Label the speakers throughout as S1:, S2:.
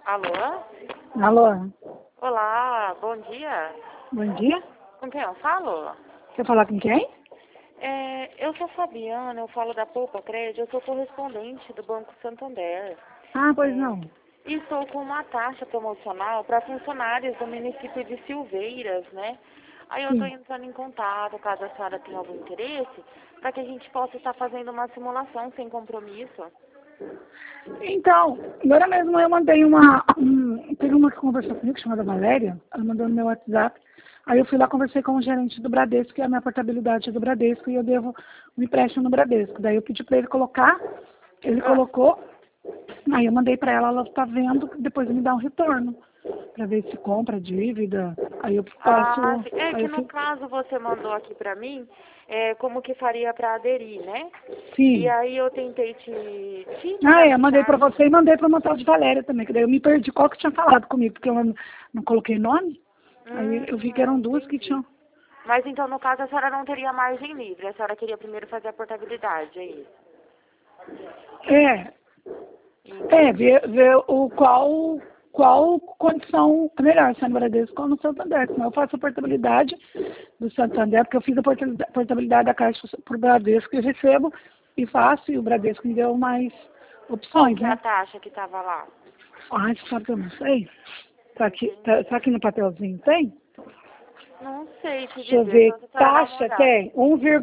S1: Alô?
S2: Alô?
S1: Olá, bom dia.
S2: Bom dia.
S1: Com quem eu falo?
S2: Quer falar com quem?
S1: Eu sou Fabiana, eu falo da Poupa Crédito, eu sou correspondente do Banco Santander.
S2: Ah, pois não.
S1: E estou com uma taxa promocional para funcionários do município de Silveiras, né? Aí eu estou
S2: Sim.
S1: entrando em contato, caso a senhora tenha algum interesse, para que a gente possa estar fazendo uma simulação sem compromisso.
S2: Então, agora mesmo eu mandei teve uma que conversou comigo, chamada Valéria, ela mandou no meu WhatsApp. Aí eu fui lá, conversei com o gerente do Bradesco, que é a minha portabilidade do Bradesco, e eu devo um empréstimo no Bradesco. Daí eu pedi para ele colocar, ele colocou, aí eu mandei para ela tá vendo, depois me dá um retorno, para ver se compra dívida, aí eu passo...
S1: Sim. É
S2: aí
S1: que
S2: eu
S1: no
S2: fico,
S1: caso você mandou aqui para mim, como que faria para aderir, né? E
S2: sim.
S1: aí eu tentei te
S2: Ah,
S1: mandar
S2: eu mandei pra
S1: mensagem.
S2: você e mandei pra uma tal de Valéria também, que daí eu me perdi qual que tinha falado comigo, porque eu não coloquei nome. Aí eu vi que eram duas que
S1: Entendi.
S2: tinham.
S1: Mas então, no caso, a senhora não teria margem livre. A senhora queria primeiro fazer a portabilidade, é isso?
S2: É,
S1: Entendi.
S2: ver qual condição é melhor, se é no Bradesco ou no Santander. Senão eu faço a portabilidade do Santander, porque eu fiz a portabilidade da Caixa pro Bradesco e recebo e faço, e o Bradesco me deu mais
S1: Qual
S2: opções,
S1: que é a
S2: né?
S1: taxa que estava lá?
S2: Ai, você sabe que eu não sei.
S1: Entendi.
S2: Tá aqui no papelzinho, tem?
S1: Não sei te
S2: Deixa eu
S1: dizer, só
S2: ver,
S1: se a senhora dá uma
S2: taxa
S1: olhada.
S2: tem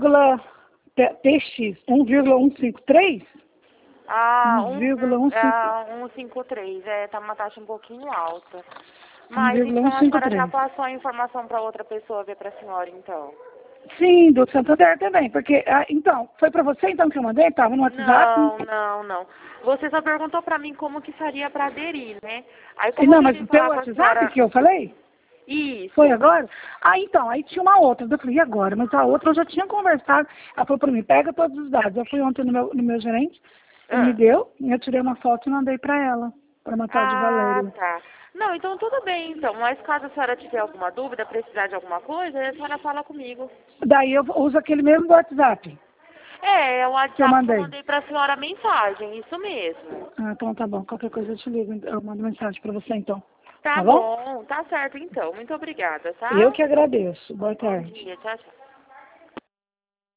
S2: 1,TX, 1,153?
S1: Ah,
S2: 1,153.
S1: 153, tá uma taxa um pouquinho alta. Mas então a senhora já
S2: 1,153.
S1: passou a informação para outra pessoa ver para a senhora, então?
S2: Sim, do Santander também, porque, então, foi para você então que eu mandei? Estava no WhatsApp?
S1: Não. Você só perguntou para mim como que faria para aderir, né? Aí como eu
S2: Não, mas
S1: tentei
S2: pelo
S1: falar com a
S2: WhatsApp
S1: senhora...
S2: que eu falei? Foi
S1: Isso.
S2: agora? Então, aí tinha uma outra. Eu falei, e agora? Mas a outra eu já tinha conversado. Ela falou para mim, pega todos os dados. Eu fui ontem no meu gerente, ele me
S1: Ah.
S2: deu, eu tirei uma foto e mandei para ela, para uma tal de
S1: Ah,
S2: Valéria.
S1: tá. Não, então tudo bem, então. Mas caso a senhora tiver alguma dúvida, precisar de alguma coisa, a senhora fala comigo.
S2: Daí eu uso aquele mesmo WhatsApp
S1: É o
S2: que eu
S1: WhatsApp que eu
S2: mandei.
S1: mandei pra senhora a mensagem, isso mesmo.
S2: Ah, então tá bom. Qualquer coisa eu te ligo. Eu mando mensagem para você então.
S1: Tá
S2: Tá bom?
S1: bom, tá certo então. Muito obrigada,
S2: Eu
S1: tá?
S2: que agradeço. Boa
S1: Bom
S2: tarde.
S1: dia, tchau, tchau.